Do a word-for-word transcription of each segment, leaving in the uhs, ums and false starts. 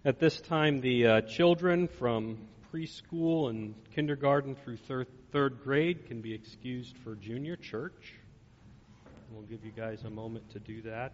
At this time, the uh, children from preschool and kindergarten through third, third grade can be excused for junior church. We'll give you guys a moment to do that.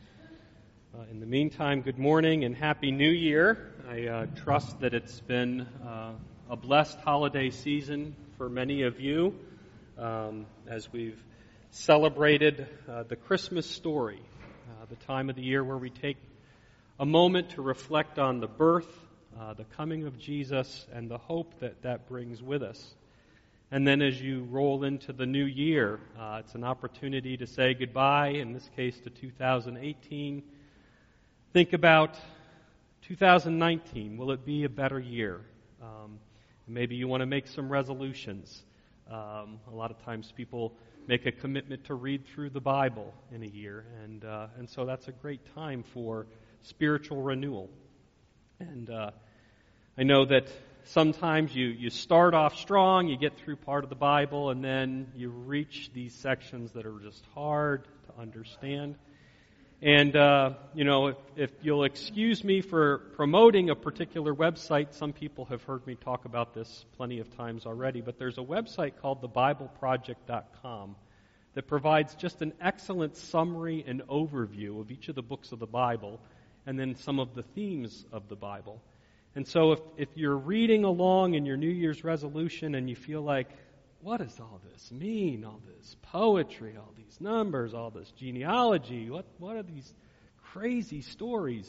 Uh, in the meantime, good morning and Happy New Year. I uh, trust that it's been uh, a blessed holiday season for many of you um, as we've celebrated uh, the Christmas story, uh, the time of the year where we take a moment to reflect on the birth, uh, the coming of Jesus, and the hope that that brings with us. And then as you roll into the new year, uh, it's an opportunity to say goodbye, in this case to two thousand eighteen. Think about two thousand nineteen. Will it be a better year? Um, maybe you want to make some resolutions. Um, a lot of times people make a commitment to read through the Bible in a year, and uh, and so that's a great time for spiritual renewal. And uh, I know that sometimes you, you start off strong, you get through part of the Bible, and then you reach these sections that are just hard to understand. And, uh, you know, if, if you'll excuse me for promoting a particular website, some people have heard me talk about this plenty of times already, but there's a website called the bible project dot com that provides just an excellent summary and overview of each of the books of the Bible, and then some of the themes of the Bible. And so if, if you're reading along in your New Year's resolution and you feel like, what does all this mean? All this poetry, all these numbers, all this genealogy, what, what are these crazy stories?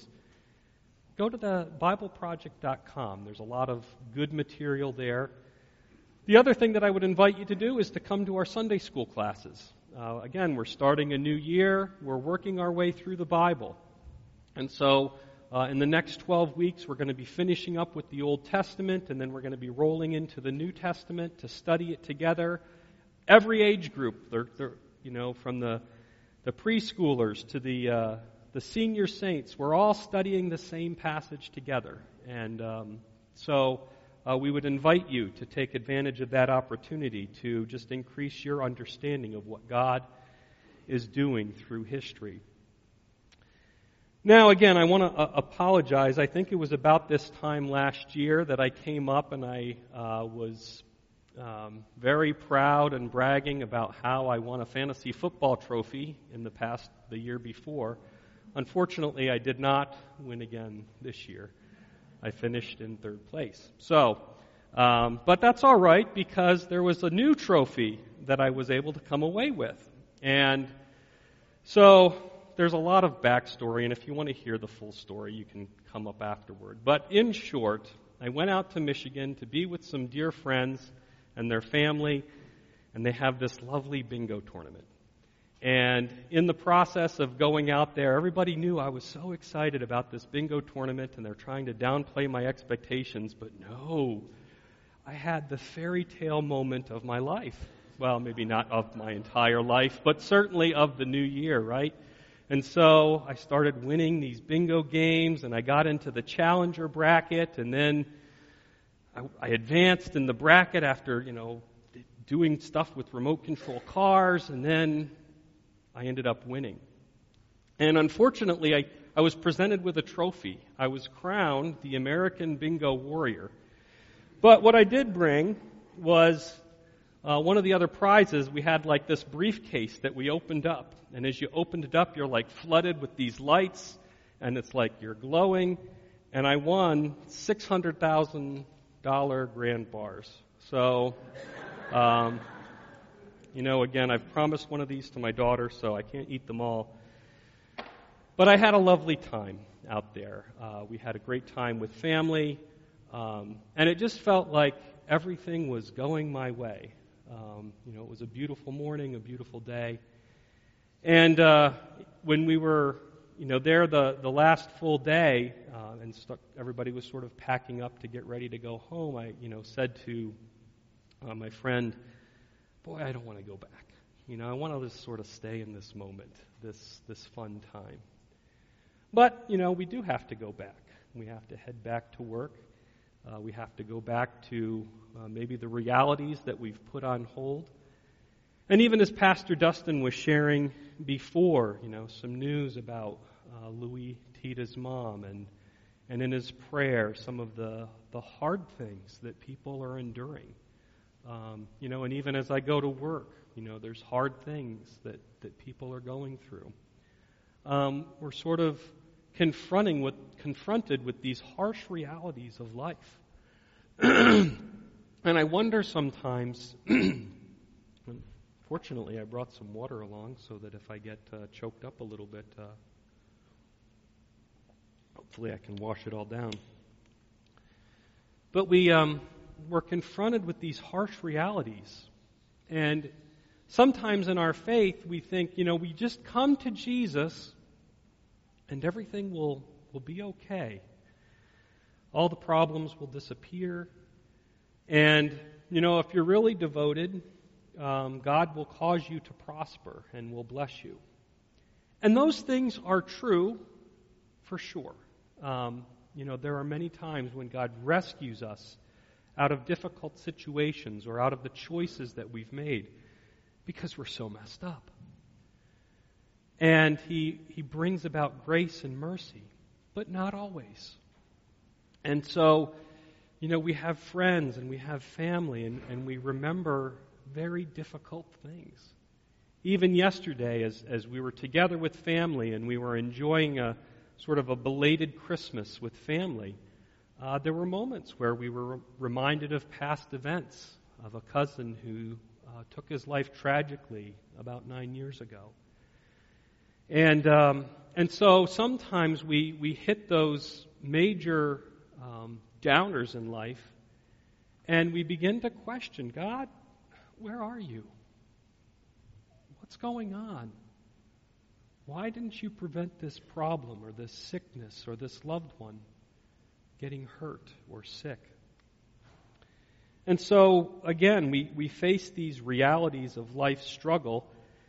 Go to the bible project dot com. There's a lot of good material there. The other thing that I would invite you to do is to come to our Sunday school classes. Uh, again, we're starting a new year. We're working our way through the Bible. And so uh, in the next twelve weeks, we're going to be finishing up with the Old Testament, and then we're going to be rolling into the New Testament to study it together. Every age group, they're, they're, you know, from the, the preschoolers to the uh, the senior saints, we're all studying the same passage together. And um, so uh, we would invite you to take advantage of that opportunity to just increase your understanding of what God is doing through history. Now, again, I want to uh, apologize. I think it was about this time last year that I came up and I uh, was um, very proud and bragging about how I won a fantasy football trophy in the past, the year before. Unfortunately, I did not win again this year. I finished in third place. So, um, but that's all right because there was a new trophy that I was able to come away with. And so there's a lot of backstory, and if you want to hear the full story, you can come up afterward. But in short, I went out to Michigan to be with some dear friends and their family, and they have this lovely bingo tournament. And in the process of going out there, everybody knew I was so excited about this bingo tournament, and they're trying to downplay my expectations, but no, I had the fairy tale moment of my life. Well, maybe not of my entire life, but certainly of the new year, right? And so I started winning these bingo games, and I got into the challenger bracket, and then I, I advanced in the bracket after, you know, doing stuff with remote control cars, and then I ended up winning. And unfortunately, I, I was presented with a trophy. I was crowned the American Bingo Warrior. But what I did bring was Uh, one of the other prizes, we had like this briefcase that we opened up. And as you opened it up, you're like flooded with these lights, and it's like you're glowing. And I won six hundred thousand dollars grand bars. So, um, you know, again, I've promised one of these to my daughter, so I can't eat them all. But I had a lovely time out there. Uh, we had a great time with family, um, and it just felt like everything was going my way. Um, you know, it was a beautiful morning, a beautiful day. And uh, when we were, you know, there the, the last full day, uh, and st- everybody was sort of packing up to get ready to go home, I, you know, said to uh, my friend, boy, I don't want to go back. You know, I want to just sort of stay in this moment, this this fun time. But, you know, we do have to go back. We have to head back to work. Uh, we have to go back to uh, maybe the realities that we've put on hold. And even as Pastor Dustin was sharing before, you know, some news about uh, Louis Tita's mom and and in his prayer some of the, the hard things that people are enduring. Um, you know, and even as I go to work, you know, there's hard things that, that people are going through. Um, we're sort of confronting with, confronted with these harsh realities of life. And I wonder sometimes, fortunately I brought some water along so that if I get uh, choked up a little bit, uh, hopefully I can wash it all down. But we, um, we're confronted with these harsh realities. And sometimes in our faith we think, you know, we just come to Jesus and everything will, will be okay. All the problems will disappear. And, you know, if you're really devoted, um, God will cause you to prosper and will bless you. And those things are true for sure. Um, you know, there are many times when God rescues us out of difficult situations or out of the choices that we've made because we're so messed up. And He, he brings about grace and mercy, but not always. And so, you know, we have friends and we have family and, and we remember very difficult things. Even yesterday, as, as we were together with family and we were enjoying a sort of a belated Christmas with family, uh, there were moments where we were reminded of past events, of a cousin who uh, took his life tragically about nine years ago. And um, and so sometimes we, we hit those major um, downers in life, and we begin to question, God, where are you? What's going on? Why didn't you prevent this problem or this sickness or this loved one getting hurt or sick? And so, again, we, we face these realities of life's struggle,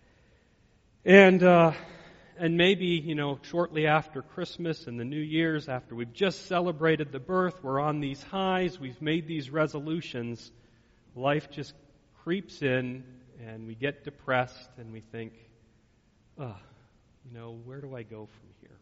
and uh, and maybe, you know, shortly after Christmas and the New Year's, after we've just celebrated the birth, we're on these highs, we've made these resolutions, life just creeps in, and we get depressed, and we think, oh, you know, where do I go from here?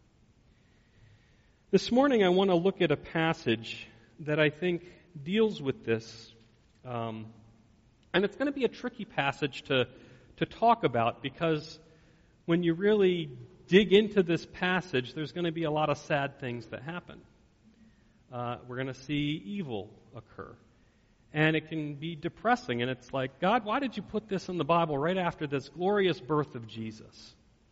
This morning I want to look at a passage that I think deals with this, um, and it's going to be a tricky passage to, to talk about because when you really dig into this passage, there's going to be a lot of sad things that happen. Uh, we're going to see evil occur. And it can be depressing. And it's like, God, why did you put this in the Bible right after this glorious birth of Jesus?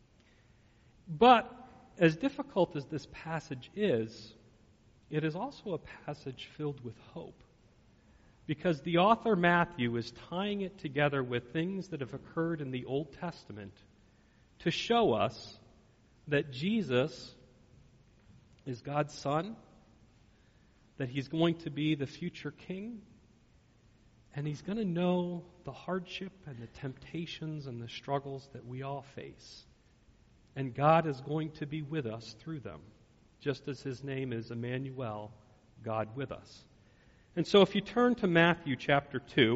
But as difficult as this passage is, it is also a passage filled with hope. Because the author Matthew is tying it together with things that have occurred in the Old Testament to show us that Jesus is God's Son, that He's going to be the future King, and He's going to know the hardship and the temptations and the struggles that we all face. And God is going to be with us through them, just as His name is Emmanuel, God with us. And so if you turn to Matthew chapter two,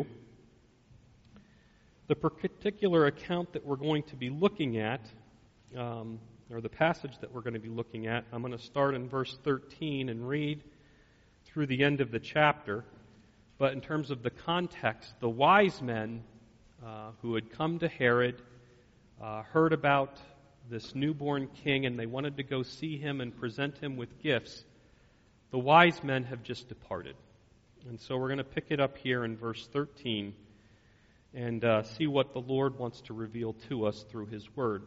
the particular account that we're going to be looking at, um, or the passage that we're going to be looking at, I'm going to start in verse thirteen and read through the end of the chapter. But in terms of the context, the wise men uh, who had come to Herod uh, heard about this newborn king, and they wanted to go see him and present him with gifts. The wise men have just departed. And so we're going to pick it up here in verse thirteen and uh, see what the Lord wants to reveal to us through His Word.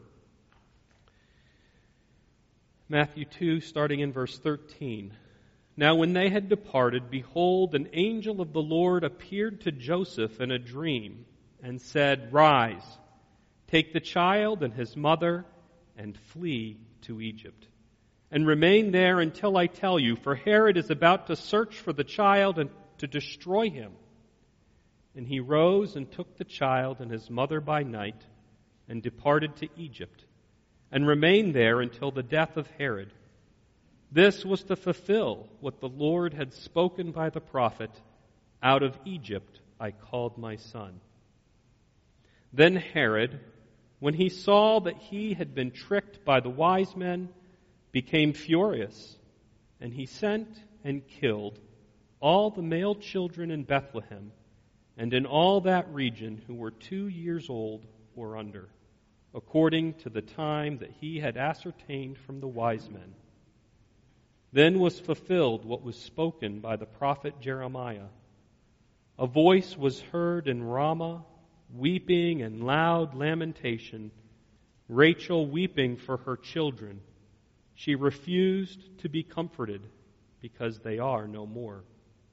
Matthew two, starting in verse thirteen. Now when they had departed, behold, an angel of the Lord appeared to Joseph in a dream and said, Rise, take the child and his mother, and flee to Egypt. And remain there until I tell you, for Herod is about to search for the child and to destroy him. And he rose and took the child and his mother by night and departed to Egypt, and remained there until the death of Herod. This was to fulfill what the Lord had spoken by the prophet, Out of Egypt I called my son. Then Herod, when he saw that he had been tricked by the wise men, became furious And he sent and killed all the male children in Bethlehem and in all that region who were two years old or under, according to the time that he had ascertained from the wise men. Then was fulfilled what was spoken by the prophet Jeremiah. A voice was heard in Ramah, weeping and loud lamentation, Rachel weeping for her children. She refused to be comforted because they are no more.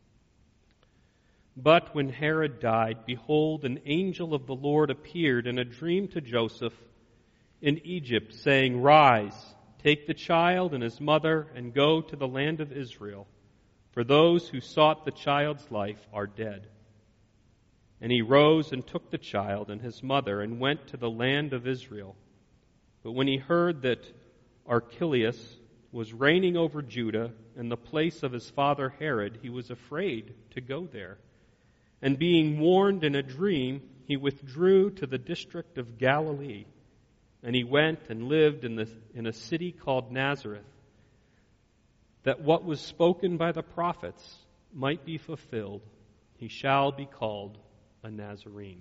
But when Herod died, behold, an angel of the Lord appeared in a dream to Joseph in Egypt, saying, Rise, take the child and his mother, and go to the land of Israel, for those who sought the child's life are dead. And he rose and took the child and his mother and went to the land of Israel. But when he heard that Archelaus was reigning over Judah in the place of his father Herod, he was afraid to go there. And being warned in a dream, he withdrew to the district of Galilee. And he went and lived in, the, in a city called Nazareth, that what was spoken by the prophets might be fulfilled. He shall be called a Nazarene.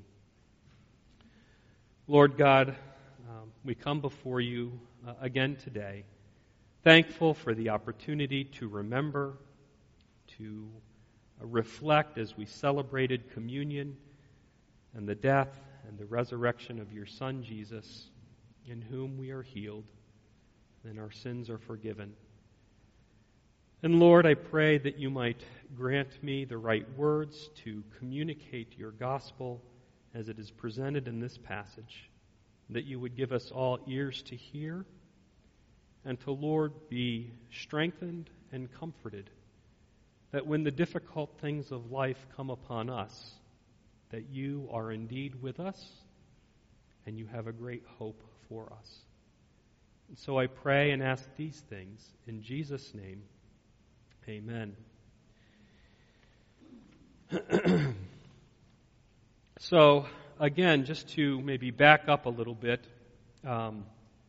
Lord God, um, we come before you uh, again today, thankful for the opportunity to remember, to uh, reflect as we celebrated communion and the death and the resurrection of your Son, Jesus, in whom we are healed and our sins are forgiven. And Lord, I pray that you might grant me the right words to communicate your gospel as it is presented in this passage, that you would give us all ears to hear, and to, Lord, be strengthened and comforted, that when the difficult things of life come upon us, that you are indeed with us, and you have a great hope for us. And so I pray and ask these things in Jesus' name. Amen. So, again, just to maybe back up a little bit, um,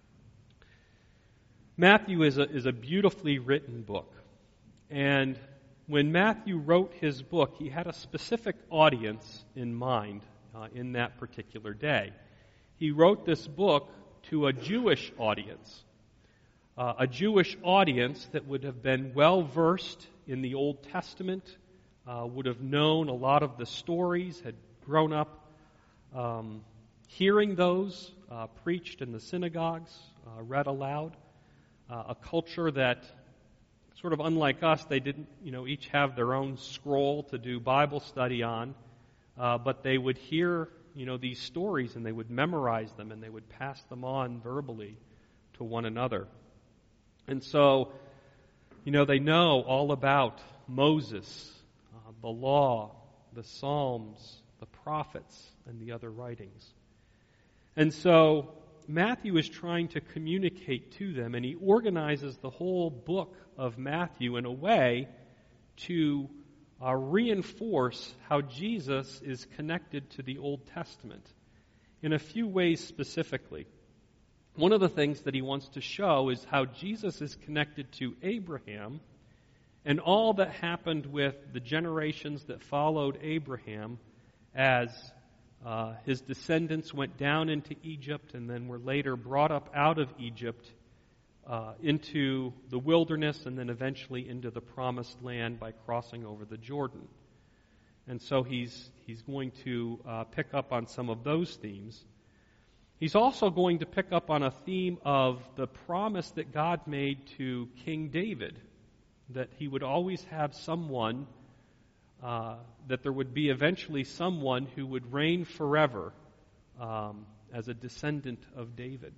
Matthew is a, is a beautifully written book. And when Matthew wrote his book, he had a specific audience in mind uh, in that particular day. He wrote this book to a Jewish audience, uh, a Jewish audience that would have been well-versed in the Old Testament, uh, would have known a lot of the stories, had grown up um, hearing those uh, preached in the synagogues, uh, read aloud, uh, a culture that, sort of unlike us, they didn't, you know, each have their own scroll to do Bible study on, uh, but they would hear, you know, these stories and they would memorize them and they would pass them on verbally to one another. And so, you know, they know all about Moses, uh, the law, the Psalms, the prophets, and the other writings. And so Matthew is trying to communicate to them, and he organizes the whole book of Matthew in a way to uh, reinforce how Jesus is connected to the Old Testament in a few ways specifically. One of the things that he wants to show is how Jesus is connected to Abraham and all that happened with the generations that followed Abraham as uh, his descendants went down into Egypt and then were later brought up out of Egypt uh, into the wilderness and then eventually into the promised land by crossing over the Jordan. And so he's he's going to uh, pick up on some of those themes. He's also going to pick up on a theme of the promise that God made to King David, that he would always have someone, uh, that there would be eventually someone who would reign forever um, as a descendant of David.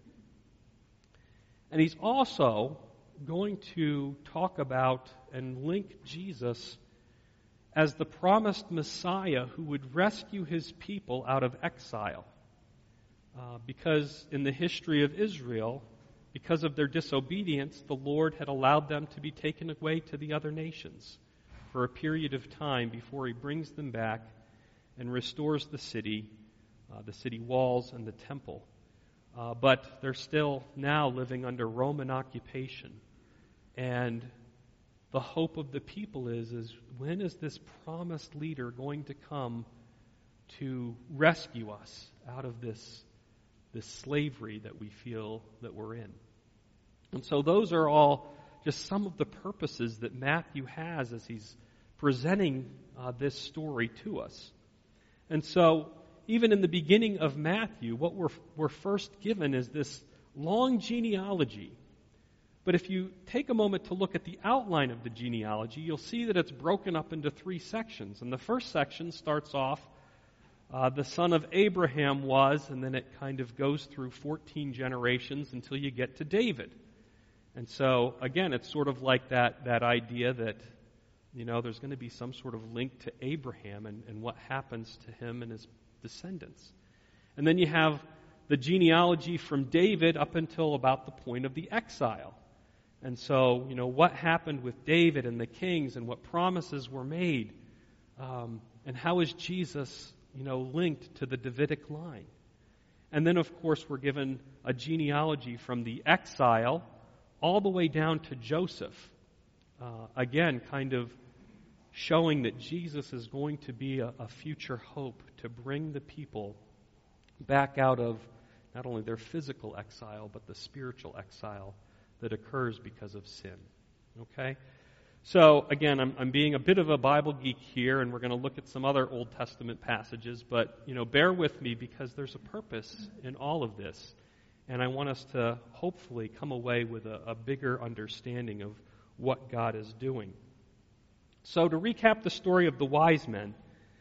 And he's also going to talk about and link Jesus as the promised Messiah who would rescue his people out of exile. Uh, because in the history of Israel, because of their disobedience, the Lord had allowed them to be taken away to the other nations for a period of time before he brings them back and restores the city, uh, the city walls, and the temple. Uh, but they're still now living under Roman occupation. And the hope of the people is, is when is this promised leader going to come to rescue us out of this, this slavery that we feel that we're in? And so those are all just some of the purposes that Matthew has as he's presenting uh, this story to us. And so even in the beginning of Matthew, what we're, we're first given is this long genealogy. But if you take a moment to look at the outline of the genealogy, you'll see that it's broken up into three sections. And the first section starts off, uh, the son of Abraham was, and then it kind of goes through fourteen generations until you get to David. And so, again, it's sort of like that, that idea that, you know, there's going to be some sort of link to Abraham and, and what happens to him and his descendants. And then you have the genealogy from David up until about the point of the exile. And so, you know, what happened with David and the kings and what promises were made, um, and how is Jesus, you know, linked to the Davidic line. And then, of course, we're given a genealogy from the exile all the way down to Joseph. Uh, again, kind of showing that Jesus is going to be a, a future hope to bring the people back out of not only their physical exile, but the spiritual exile that occurs because of sin. Okay? So, again, I'm, I'm being a bit of a Bible geek here, and we're going to look at some other Old Testament passages, but, you know, bear with me because there's a purpose in all of this. And I want us to hopefully come away with a, a bigger understanding of what God is doing. So, to recap the story of the wise men,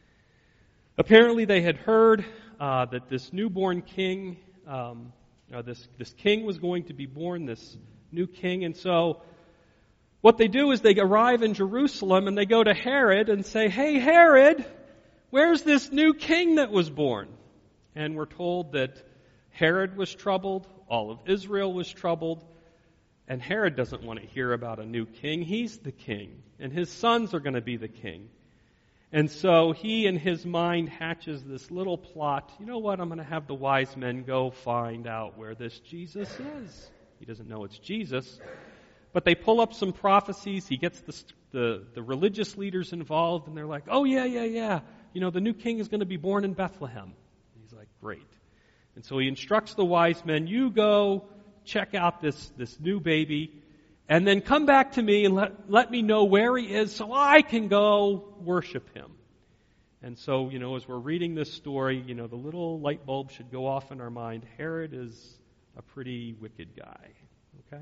apparently they had heard uh, that this newborn king, um, uh, this, this king was going to be born, this new king. And so what they do is they arrive in Jerusalem and they go to Herod and say, "Hey, Herod, where's this new king that was born?" And we're told that Herod was troubled, all of Israel was troubled, and Herod doesn't want to hear about a new king. He's the king, and his sons are going to be the king. And so he, in his mind, hatches this little plot. You know what? I'm going to have the wise men go find out where this Jesus is. He doesn't know it's Jesus. But they pull up some prophecies. He gets the, the, the religious leaders involved, and they're like, "Oh, yeah, yeah, yeah. You know, the new king is going to be born in Bethlehem." And he's like, "Great." And so he instructs the wise men, "You go check out this, this new baby, and then come back to me and let, let me know where he is so I can go worship him." And so, you know, as we're reading this story, you know, the little light bulb should go off in our mind. Herod is a pretty wicked guy. Okay?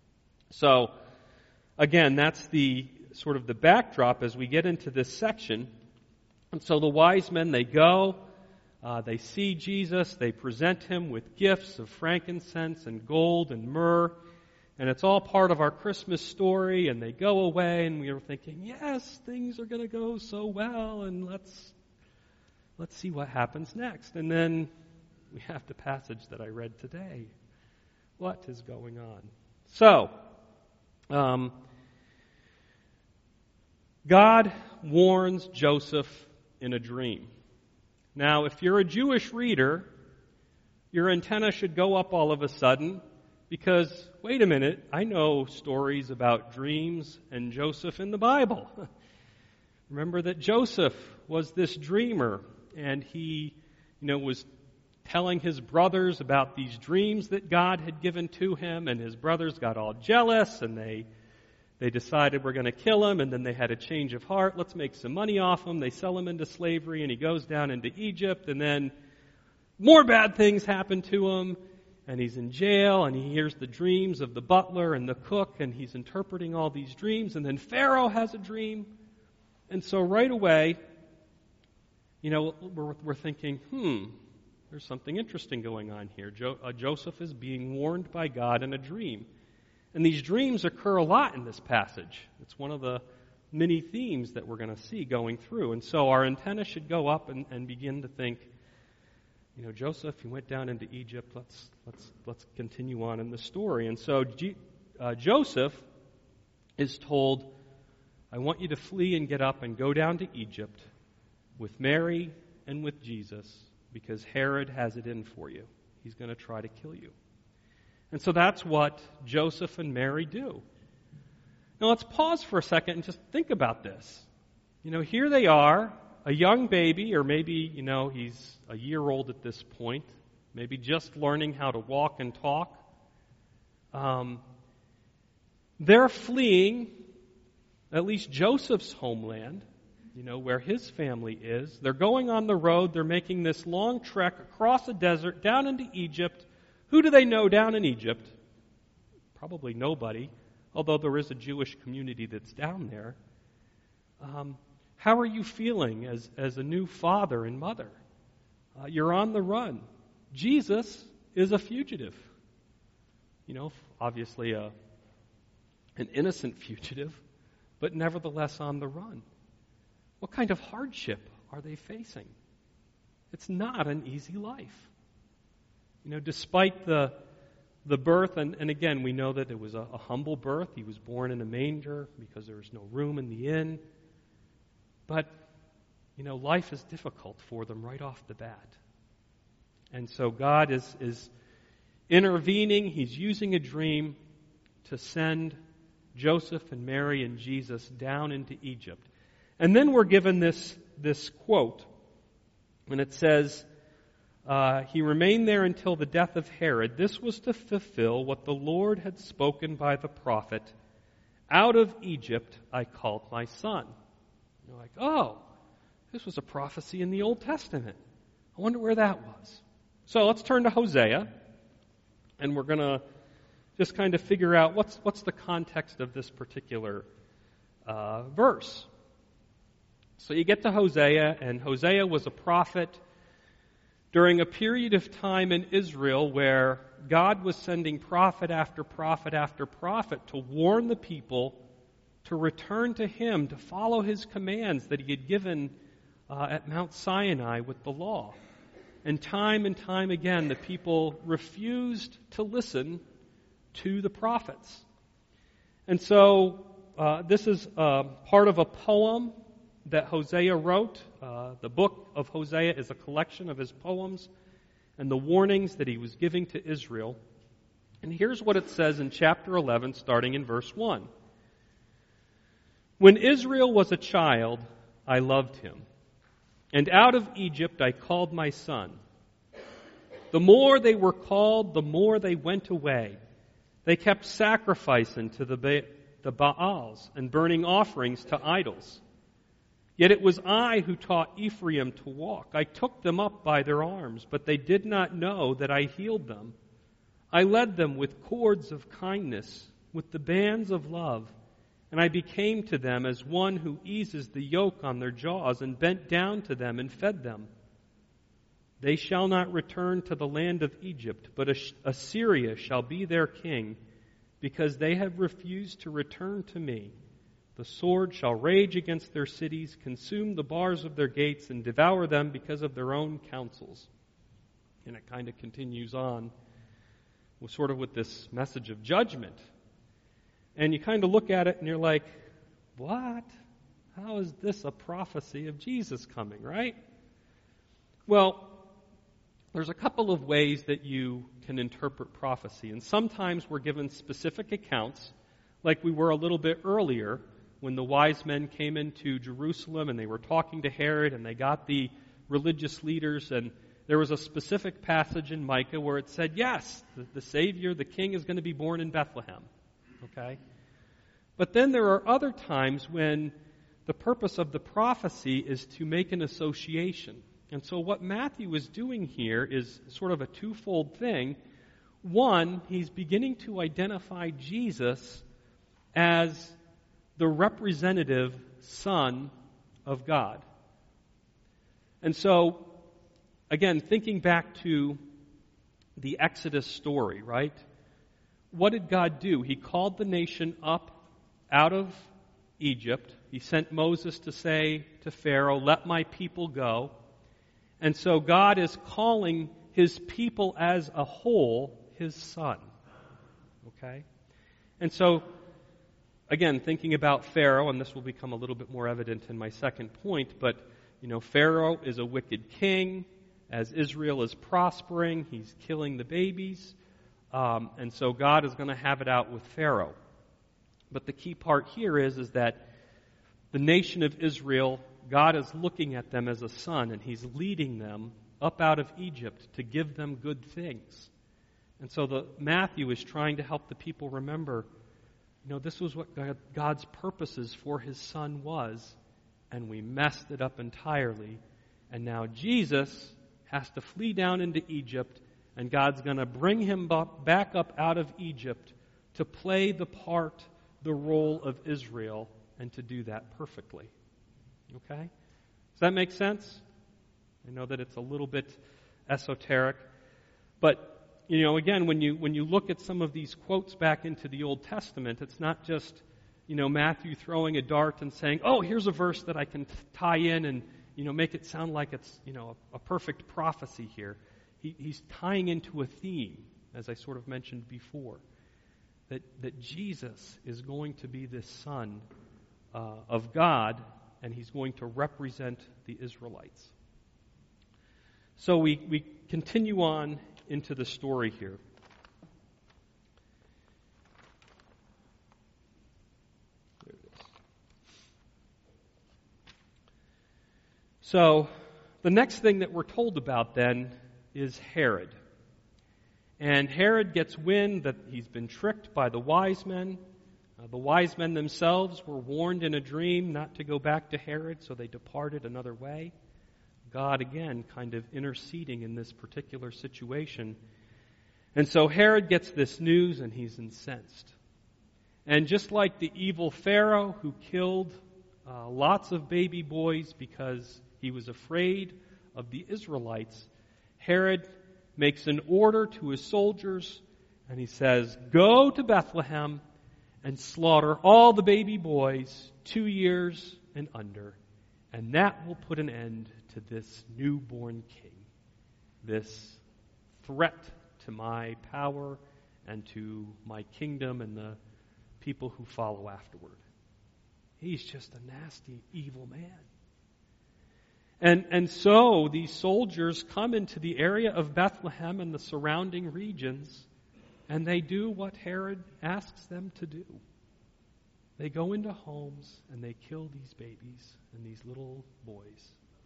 So, again, that's the sort of the backdrop as we get into this section. And so the wise men, they go, uh, they see Jesus, they present him with gifts of frankincense and gold and myrrh, and it's all part of our Christmas story, and they go away, and we are thinking, yes, things are going to go so well, and let's let's see what happens next. And then we have the passage that I read today. What is going on? So, um, God warns Joseph in a dream. Now, if you're a Jewish reader, your antenna should go up all of a sudden because, wait a minute, I know stories about dreams and Joseph in the Bible. Remember that Joseph was this dreamer, and he, you know, was telling his brothers about these dreams that God had given to him, and his brothers got all jealous, and they they decided we're going to kill him, and then they had a change of heart. Let's make some money off him. They sell him into slavery, and he goes down into Egypt, and then more bad things happen to him, and he's in jail, and he hears the dreams of the butler and the cook, and he's interpreting all these dreams, and then Pharaoh has a dream. And so right away, you know, we're, we're thinking, hmm, there's something interesting going on here. Jo- uh, Joseph is being warned by God in a dream. And these dreams occur a lot in this passage. It's one of the many themes that we're going to see going through. And so our antenna should go up and, and begin to think, you know, Joseph, he went down into Egypt. Let's let's let's continue on in the story. And so G- uh, Joseph is told, "I want you to flee and get up and go down to Egypt with Mary and with Jesus, because Herod has it in for you. He's going to try to kill you." And so that's what Joseph and Mary do. Now let's pause for a second and just think about this. You know, here they are, a young baby, or maybe, you know, he's a year old at this point, maybe just learning how to walk and talk. Um, they're fleeing, at least Joseph's homeland, you know, where his family is. They're going on the road. They're making this long trek across a desert down into Egypt. Who do they know down in Egypt? Probably nobody, although there is a Jewish community that's down there. Um, how are you feeling as, as a new father and mother? Uh, you're on the run. Jesus is a fugitive. You know, obviously a, an innocent fugitive, but nevertheless on the run. What kind of hardship are they facing? It's not an easy life. You know, despite the the birth, and, and again, we know that it was a, a humble birth. He was born in a manger because there was no room in the inn. But, you know, life is difficult for them right off the bat. And so God is, is intervening. He's using a dream to send Joseph and Mary and Jesus down into Egypt. And then we're given this, this quote, and it says, uh, he remained there until the death of Herod. This was to fulfill what the Lord had spoken by the prophet, out of Egypt I called my son. You're like, oh, this was a prophecy in the Old Testament. I wonder where that was. So let's turn to Hosea, and we're going to just kind of figure out what's what's the context of this particular uh, verse. So you get to Hosea, and Hosea was a prophet during a period of time in Israel where God was sending prophet after prophet after prophet to warn the people to return to Him, to follow His commands that He had given uh, at Mount Sinai with the law. And time and time again, the people refused to listen to the prophets. And so uh, this is uh, part of a poem that Hosea wrote. Uh, the book of Hosea is a collection of his poems and the warnings that he was giving to Israel. And here's what it says in chapter eleven, starting in verse one. When Israel was a child, I loved him, and out of Egypt I called my son. The more they were called, the more they went away. They kept sacrificing to the, ba- the Baals and burning offerings to idols. Yet it was I who taught Ephraim to walk. I took them up by their arms, but they did not know that I healed them. I led them with cords of kindness, with the bands of love, and I became to them as one who eases the yoke on their jaws and bent down to them and fed them. They shall not return to the land of Egypt, but Assyria shall be their king, because they have refused to return to me. The sword shall rage against their cities, consume the bars of their gates, and devour them because of their own counsels. And it kind of continues on with sort of with this message of judgment. And you kind of look at it and you're like, what? How is this a prophecy of Jesus coming, right? Well, there's a couple of ways that you can interpret prophecy. And sometimes we're given specific accounts, like we were a little bit earlier when the wise men came into Jerusalem and they were talking to Herod and they got the religious leaders, and there was a specific passage in Micah where it said, yes, the, the Savior, the King, is going to be born in Bethlehem. Okay? But then there are other times when the purpose of the prophecy is to make an association. And so what Matthew is doing here is sort of a twofold thing. One, he's beginning to identify Jesus as the representative Son of God. And so, again, thinking back to the Exodus story, right? What did God do? He called the nation up out of Egypt. He sent Moses to say to Pharaoh, let my people go. And so God is calling His people as a whole His Son. Okay? And so, again, thinking about Pharaoh, and this will become a little bit more evident in my second point, but, you know, Pharaoh is a wicked king. As Israel is prospering, he's killing the babies. Um, and so God is going to have it out with Pharaoh. But the key part here is, is that the nation of Israel, God is looking at them as a son, and He's leading them up out of Egypt to give them good things. And so the Matthew is trying to help the people remember, you know, this was what God, God's purposes for His Son was, and we messed it up entirely. And now Jesus has to flee down into Egypt, and God's going to bring him back up out of Egypt to play the part, the role of Israel, and to do that perfectly. Okay? Does that make sense? I know that it's a little bit esoteric, but you know, again, when you when you look at some of these quotes back into the Old Testament, it's not just, you know, Matthew throwing a dart and saying, "Oh, here's a verse that I can tie in and, you know, make it sound like it's, you know, a, a perfect prophecy here." He, he's tying into a theme, as I sort of mentioned before, that that Jesus is going to be this Son uh, of God, and He's going to represent the Israelites. So we, we continue on into the story here. There it is. So the next thing that we're told about then is Herod. And Herod gets wind that he's been tricked by the wise men. Uh, the wise men themselves were warned in a dream not to go back to Herod, so they departed another way. God, again, kind of interceding in this particular situation. And so Herod gets this news and he's incensed. And just like the evil Pharaoh who killed uh, lots of baby boys because he was afraid of the Israelites, Herod makes an order to his soldiers and he says, "Go to Bethlehem and slaughter all the baby boys two years and under, and that will put an end to this newborn king, this threat to my power and to my kingdom and the people who follow afterward." He's just a nasty, evil man. And, and so these soldiers come into the area of Bethlehem and the surrounding regions, and they do what Herod asks them to do. They go into homes and they kill these babies and these little boys.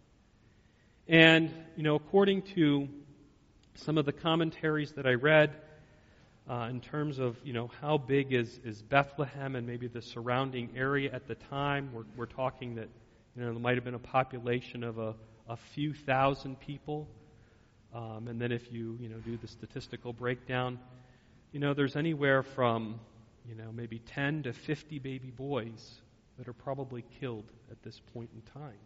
And, you know, according to some of the commentaries that I read, uh, in terms of, you know, how big is, is Bethlehem and maybe the surrounding area at the time, we're, we're talking that, you know, there might have been a population of a, a few thousand people. Um, and then if you, you know, do the statistical breakdown, you know, there's anywhere from, you know, maybe ten to fifty baby boys that are probably killed at this point in time.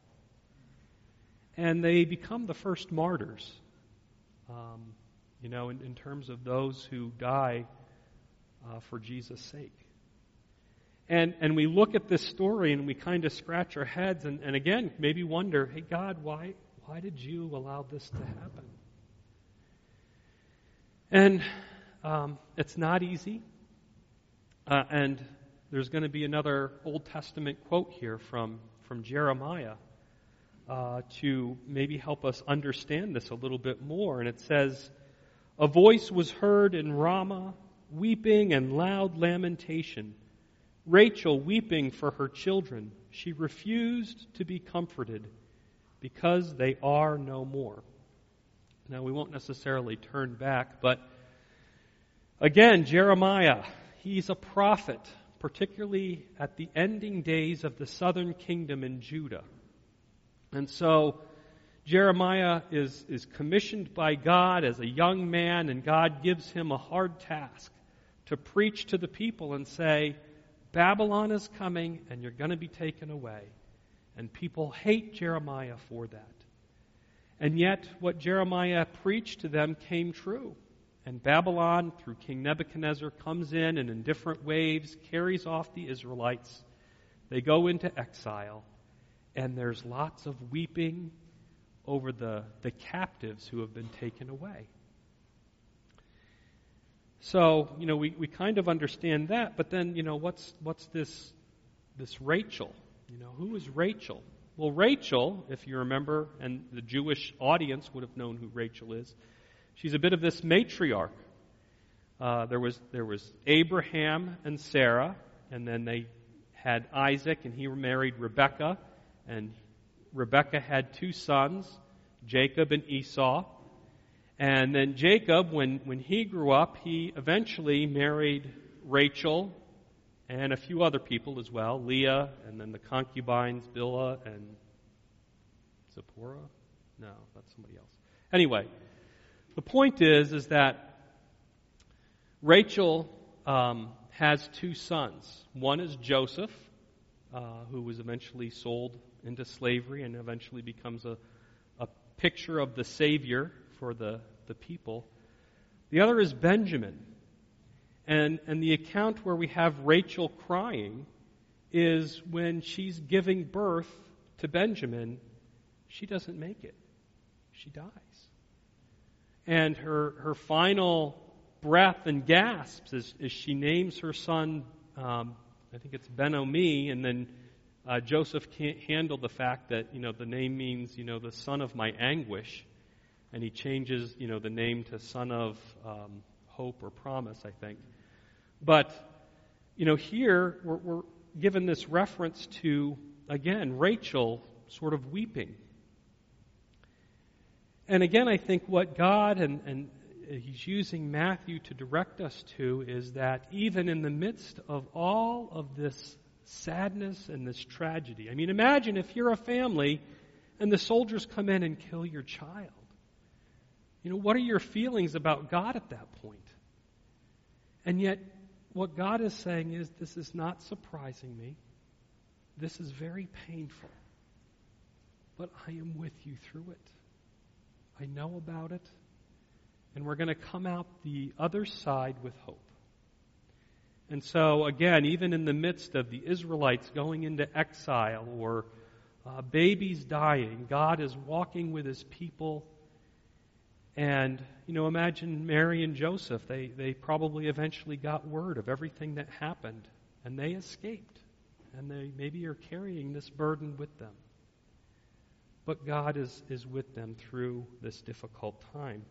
And they become the first martyrs, um, you know, in, in terms of those who die uh, for Jesus' sake. And and we look at this story and we kind of scratch our heads and, and again, maybe wonder, hey, God, why why did you allow this to happen? And um, it's not easy. Uh, and there's going to be another Old Testament quote here from, from Jeremiah uh, to maybe help us understand this a little bit more. And it says, "A voice was heard in Ramah, weeping and loud lamentation. Rachel weeping for her children. She refused to be comforted because they are no more." Now, we won't necessarily turn back, but again, Jeremiah, he's a prophet, particularly at the ending days of the southern kingdom in Judah. And so Jeremiah is, is commissioned by God as a young man, and God gives him a hard task to preach to the people and say, Babylon is coming and you're going to be taken away. And people hate Jeremiah for that. And yet what Jeremiah preached to them came true. And Babylon, through King Nebuchadnezzar, comes in and in different waves carries off the Israelites. They go into exile. And there's lots of weeping over the, the captives who have been taken away. So, you know, we, we kind of understand that, but then, you know, what's what's this this Rachel? You know, who is Rachel? Well, Rachel, if you remember, and the Jewish audience would have known who Rachel is, she's a bit of this matriarch. Uh, there was there was Abraham and Sarah, and then they had Isaac, and he married Rebekah, and Rebekah had two sons, Jacob and Esau. And then Jacob, when, when he grew up, he eventually married Rachel and a few other people as well, Leah, and then the concubines, Bilhah and Zipporah? No, that's somebody else. Anyway, the point is, is that Rachel um, has two sons. One is Joseph, uh, who was eventually sold into slavery and eventually becomes a, a picture of the Savior for the, the people. The other is Benjamin. And, and the account where we have Rachel crying is when she's giving birth to Benjamin, she doesn't make it. She dies. And her, her final breath and gasps as, as she names her son, um, I think it's Ben-Oni, and then uh, Joseph can't handle the fact that, you know, the name means, you know, the son of my anguish, and he changes, you know, the name to son of um, hope or promise, I think. But, you know, here we're, we're given this reference to, again, Rachel sort of weeping. And again, I think what God, and, and He's using Matthew to direct us to, is that even in the midst of all of this sadness and this tragedy, I mean, imagine if you're a family and the soldiers come in and kill your child. You know, what are your feelings about God at that point? And yet, what God is saying is, this is not surprising me. This is very painful. But I am with you through it. I know about it. And we're going to come out the other side with hope. And so, again, even in the midst of the Israelites going into exile or uh, babies dying, God is walking with His people. And, you know, imagine Mary and Joseph. They, they probably eventually got word of everything that happened, and they escaped. And they maybe are carrying this burden with them. But God is, is with them through this difficult time.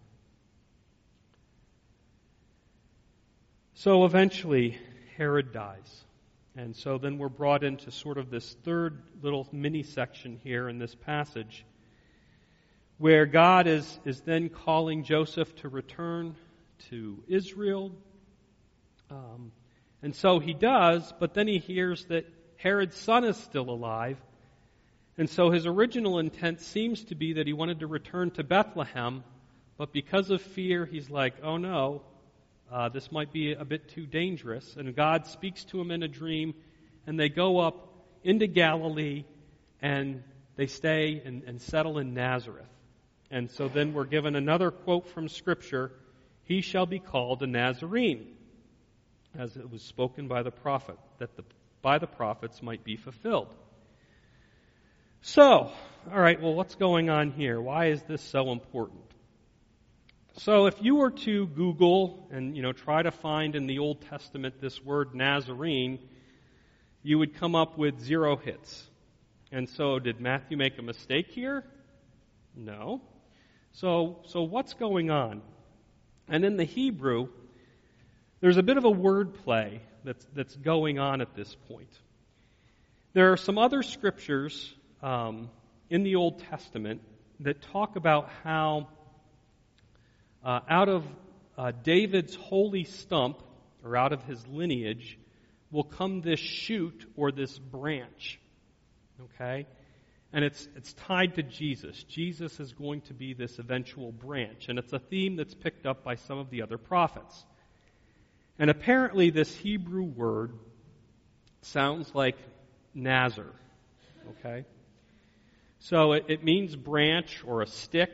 So eventually, Herod dies. And so then we're brought into sort of this third little mini section here in this passage, where God is, is then calling Joseph to return to Israel. Um, and so he does, but then he hears that Herod's son is still alive. And so his original intent seems to be that he wanted to return to Bethlehem, but because of fear, he's like, oh no, uh, this might be a bit too dangerous. And God speaks to him in a dream, and they go up into Galilee, and they stay and, and settle in Nazareth. And so then we're given another quote from Scripture, he shall be called a Nazarene, as it was spoken by the prophet, that the, by the prophets might be fulfilled. So, all right, well, what's going on here? Why is this so important? So if you were to Google and, you know, try to find in the Old Testament this word Nazarene, you would come up with zero hits. And so did Matthew make a mistake here? No. So, so what's going on? And in the Hebrew, there's a bit of a word play that's, that's going on at this point. There are some other scriptures um, in the Old Testament that talk about how uh, out of uh, David's holy stump, or out of his lineage, will come this shoot or this branch. Okay? And it's it's tied to Jesus. Jesus is going to be this eventual branch. And it's a theme that's picked up by some of the other prophets. And apparently this Hebrew word sounds like Nazar. Okay? So it, it means branch or a stick.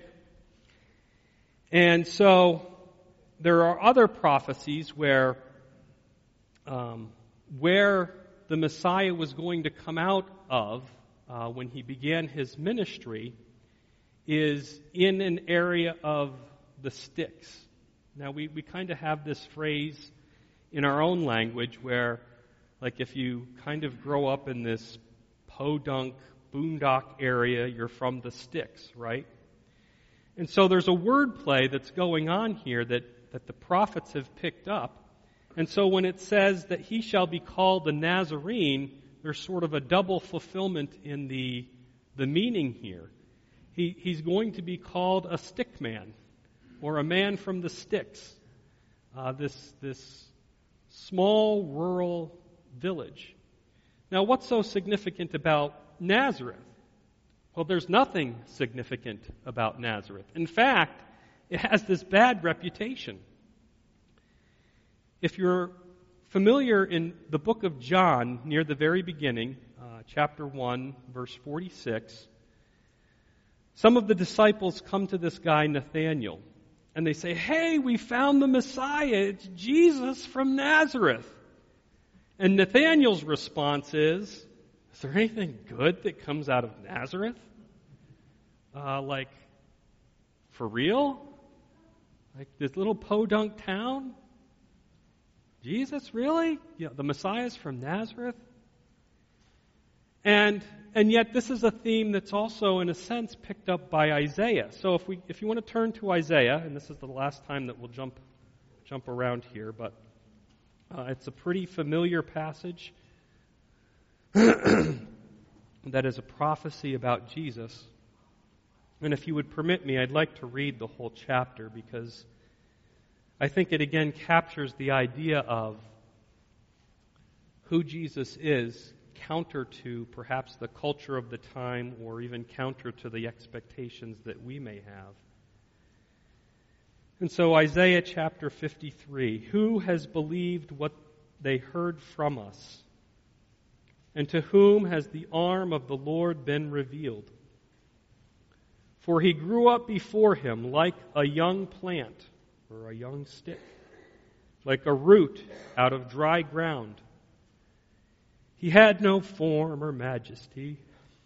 And so there are other prophecies where um, where the Messiah was going to come out of Uh, when he began his ministry, is in an area of the sticks. Now, we, we kind of have this phrase in our own language where, like, if you kind of grow up in this podunk, boondock area, you're from the sticks, right? And so there's a word play that's going on here that, that the prophets have picked up. And so when it says that he shall be called the Nazarene, there's sort of a double fulfillment in the, the meaning here. He, he's going to be called a stick man, or a man from the sticks, uh, this, this small rural village. Now, what's so significant about Nazareth? Well, there's nothing significant about Nazareth. In fact, it has this bad reputation. If you're familiar in the book of John, near the very beginning, uh, chapter one, verse forty-six, some of the disciples come to this guy, Nathanael, and they say, "Hey, we found the Messiah. It's Jesus from Nazareth." And Nathanael's response is, "Is there anything good that comes out of Nazareth? Uh, like, for real? Like this little podunk town? Jesus, really? Yeah, the Messiah's from Nazareth?" And and yet this is a theme that's also, in a sense, picked up by Isaiah. So if we if you want to turn to Isaiah, and this is the last time that we'll jump jump around here, but uh, it's a pretty familiar passage that is a prophecy about Jesus. And if you would permit me, I'd like to read the whole chapter because I think it again captures the idea of who Jesus is, counter to perhaps the culture of the time or even counter to the expectations that we may have. And so Isaiah chapter fifty-three, "Who has believed what they heard from us? And to whom has the arm of the Lord been revealed? For he grew up before him like a young plant," or a young stick, "like a root out of dry ground. He had no form or majesty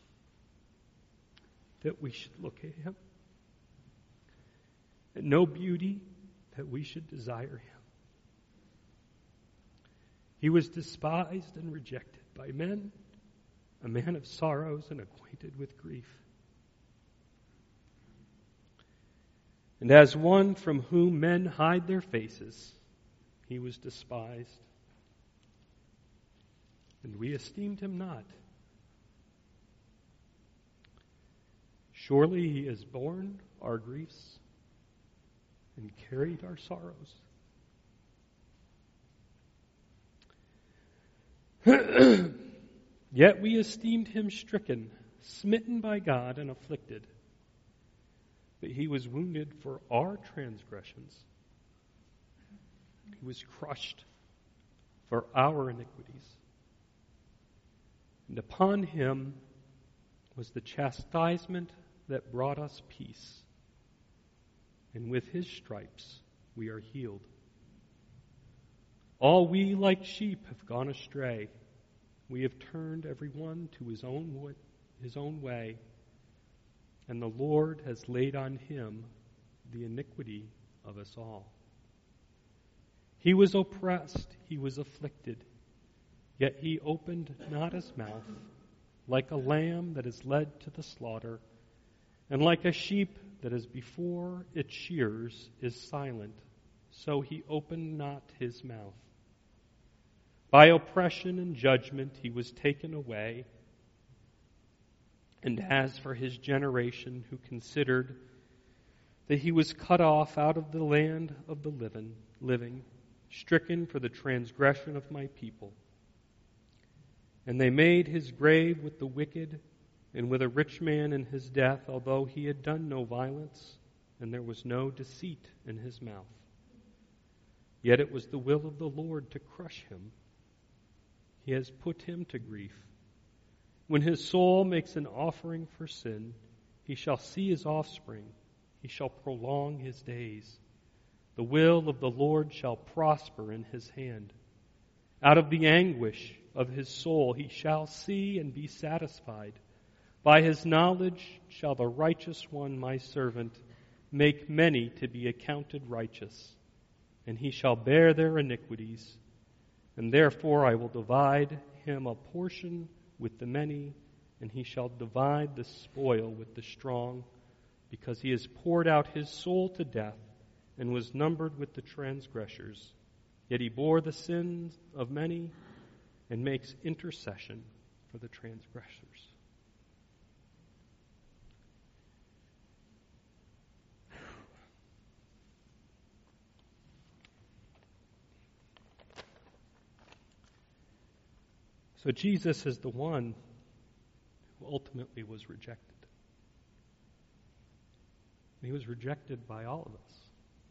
that we should look at him, and no beauty that we should desire him. He was despised and rejected by men, a man of sorrows and acquainted with grief. And as one from whom men hide their faces, he was despised, and we esteemed him not. Surely he has borne our griefs and carried our sorrows. Yet we esteemed him stricken, smitten by God, and afflicted. But he was wounded for our transgressions. He was crushed for our iniquities. And upon him was the chastisement that brought us peace. And with his stripes we are healed. All we like sheep have gone astray. We have turned every one to his own wood, his own way. And the Lord has laid on him the iniquity of us all. He was oppressed, he was afflicted, yet he opened not his mouth. Like a lamb that is led to the slaughter, and like a sheep that is before its shearers is silent, so he opened not his mouth. By oppression and judgment he was taken away. And as for his generation, who considered that he was cut off out of the land of the living, living, stricken for the transgression of my people. And they made his grave with the wicked and with a rich man in his death, although he had done no violence, and there was no deceit in his mouth. Yet it was the will of the Lord to crush him. He has put him to grief. When his soul makes an offering for sin, he shall see his offspring. He shall prolong his days. The will of the Lord shall prosper in his hand. Out of the anguish of his soul he shall see and be satisfied. By his knowledge shall the righteous one, my servant, make many to be accounted righteous, and he shall bear their iniquities. And therefore I will divide him a portion with the many, and he shall divide the spoil with the strong, because he has poured out his soul to death and was numbered with the transgressors. Yet he bore the sins of many and makes intercession for the transgressors. So Jesus is the one who ultimately was rejected. He was rejected by all of us.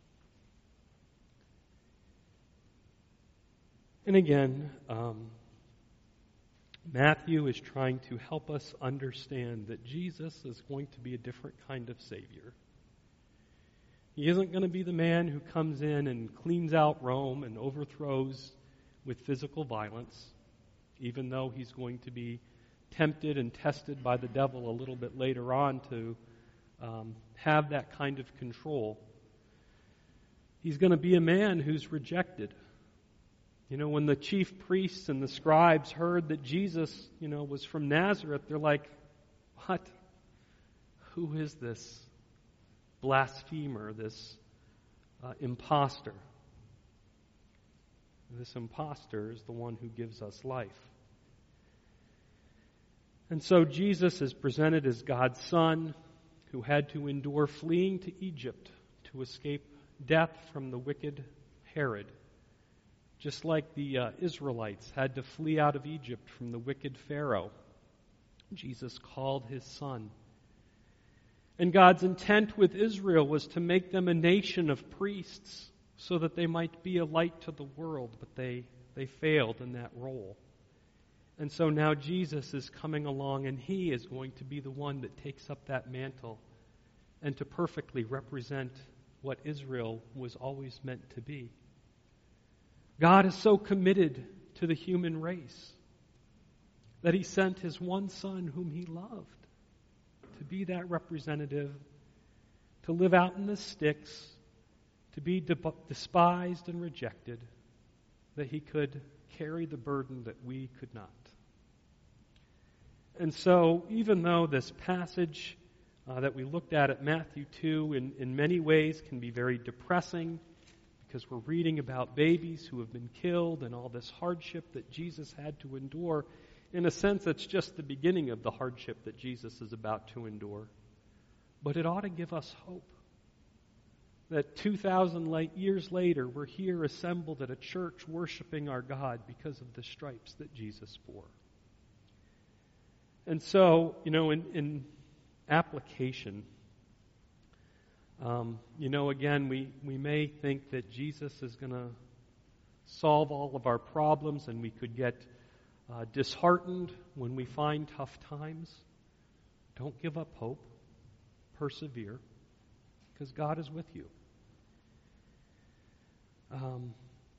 And again, um, Matthew is trying to help us understand that Jesus is going to be a different kind of Savior. He isn't going to be the man who comes in and cleans out Rome and overthrows with physical violence, even though he's going to be tempted and tested by the devil a little bit later on to um, have that kind of control. He's going to be a man who's rejected. You know, when the chief priests and the scribes heard that Jesus, you know, was from Nazareth, they're like, what? Who is this blasphemer, this uh, imposter? This imposter is the one who gives us life. And so Jesus is presented as God's Son, who had to endure fleeing to Egypt to escape death from the wicked Herod, just like the uh, Israelites had to flee out of Egypt from the wicked Pharaoh. Jesus called his Son. And God's intent with Israel was to make them a nation of priests so that they might be a light to the world, but they, they failed in that role. And so now Jesus is coming along, and he is going to be the one that takes up that mantle and to perfectly represent what Israel was always meant to be. God is so committed to the human race that he sent his one Son whom he loved to be that representative, to live out in the sticks, to be de- despised and rejected, that he could carry the burden that we could not. And so, even though this passage uh, that we looked at at Matthew two in, in many ways can be very depressing, because we're reading about babies who have been killed and all this hardship that Jesus had to endure, in a sense, it's just the beginning of the hardship that Jesus is about to endure. But it ought to give us hope that two thousand years later, we're here assembled at a church worshiping our God because of the stripes that Jesus bore. And so, you know, in, in application, um, you know, again, we, we may think that Jesus is going to solve all of our problems, and we could get uh, disheartened when we find tough times. Don't give up hope. Persevere, because God is with you. Um,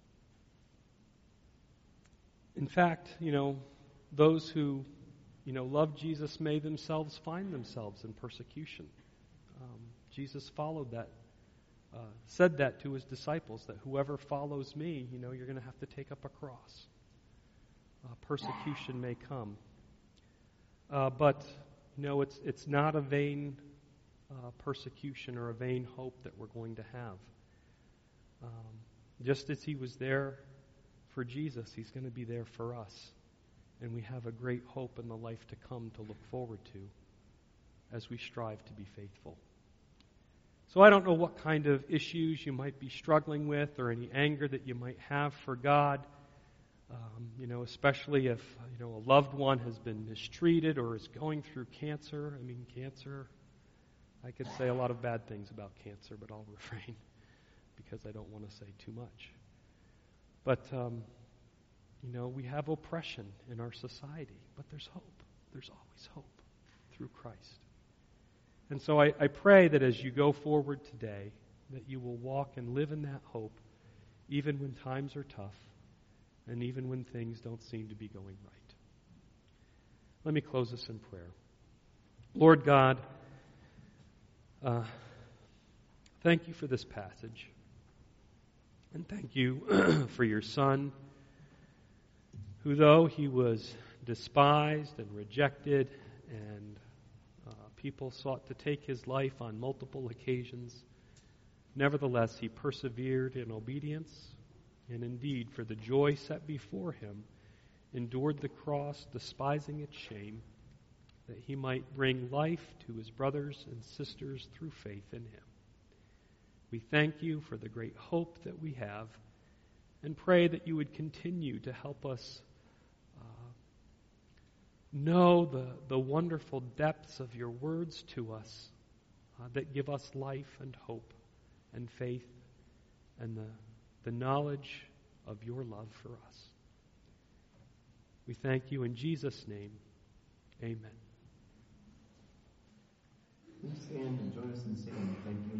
in fact, you know, those who, you know, love Jesus may themselves find themselves in persecution. Um, Jesus followed that, uh, said that to his disciples, that whoever follows me, you know, you're going to have to take up a cross. Uh, persecution may come. Uh, but, you know, it's it's not a vain uh, persecution or a vain hope that we're going to have. Um, just as he was there for Jesus, he's going to be there for us. And we have a great hope in the life to come to look forward to as we strive to be faithful. So I don't know what kind of issues you might be struggling with or any anger that you might have for God. Um, you know, especially if, you know, a loved one has been mistreated or is going through cancer. I mean, cancer, I could say a lot of bad things about cancer, but I'll refrain because I don't want to say too much. But, um, you know, we have oppression in our society, but there's hope. There's always hope through Christ. And so I, I pray that as you go forward today, that you will walk and live in that hope, even when times are tough, and even when things don't seem to be going right. Let me close this in prayer. Lord God, uh, thank you for this passage. And thank you for your Son, who though he was despised and rejected, and uh, people sought to take his life on multiple occasions, nevertheless he persevered in obedience and indeed for the joy set before him, endured the cross, despising its shame, that he might bring life to his brothers and sisters through faith in him. We thank you for the great hope that we have, and pray that you would continue to help us uh, know the, the wonderful depths of your words to us uh, that give us life and hope and faith and the, the knowledge of your love for us. We thank you in Jesus' name. Amen. Please stand and join us in singing. Thank you.